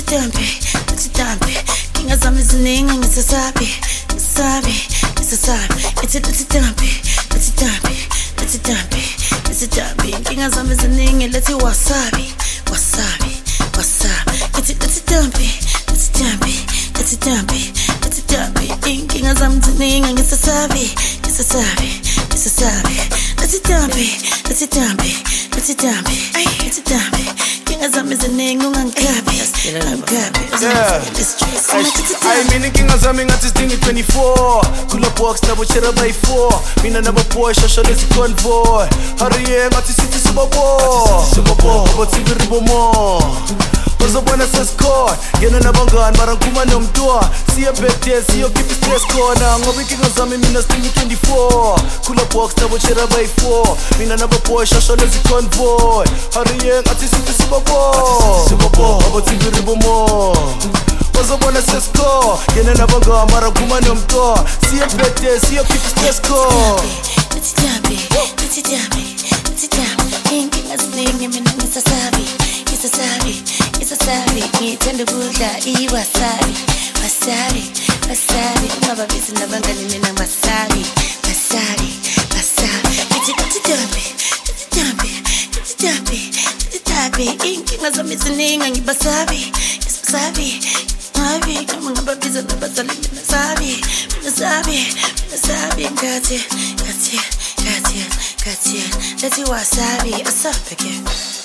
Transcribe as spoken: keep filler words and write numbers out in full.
dampe, let's dampe. King of some is the name, and it's a sabi, sabi, it's a sabi. It's a let's dampe, let's dampe, let's dampe, let's dampe. King of some is the name, and let's wasabi, wasabi, wasabi. It's a let's dampe, let's dampe, let's dampe, let's dampe. King of some is the name, and it's a sabi, it's a sabi, it's a sabi. Let's dampe, let's dampe, let's dampe, let's dampe. Yeah. I mean, King of Zami at his thing at twenty-four. Kula box, never cheddar by four. Mina never boy, Shasha, let's convoy. Hurry, at the city super bowl. Super bowl, but it's a little more. Ozo buena se score. Yena na bangan, marang kumano mtua. Siya bete, siya keep stress corner. Ngobi King of Zami, mina sting twenty-four. Kula box, never cheddar by four. Mina never boy, Shasha, let's convoy. Hurry, at the city super bowl. Super bowl, but it's a little more. Ozo buena se score. Yena na bangan, marang kumano mtua. Siya bete, siya keep stress core. Let's jump it, let's jump it, let's jump it. King of Zami, mina nisa sabi, nisa sabi. It's a sabi, ngithanda ukudla iwasabi, wasabi, wasabi. Ungababisi nabangani mina wasabi, wasabi, wasabi. It's a dampe, it's a dampe, it's a dampe, it's a dampe. Inkinga zami ziningi ngibasabi, ngisabi, wabi. Kama ngababisi nabazali mina sabi, mina sabi, mina sabi. Ngathi, ngathi, ngathi, ngathi. Let's wasabi, asabi again.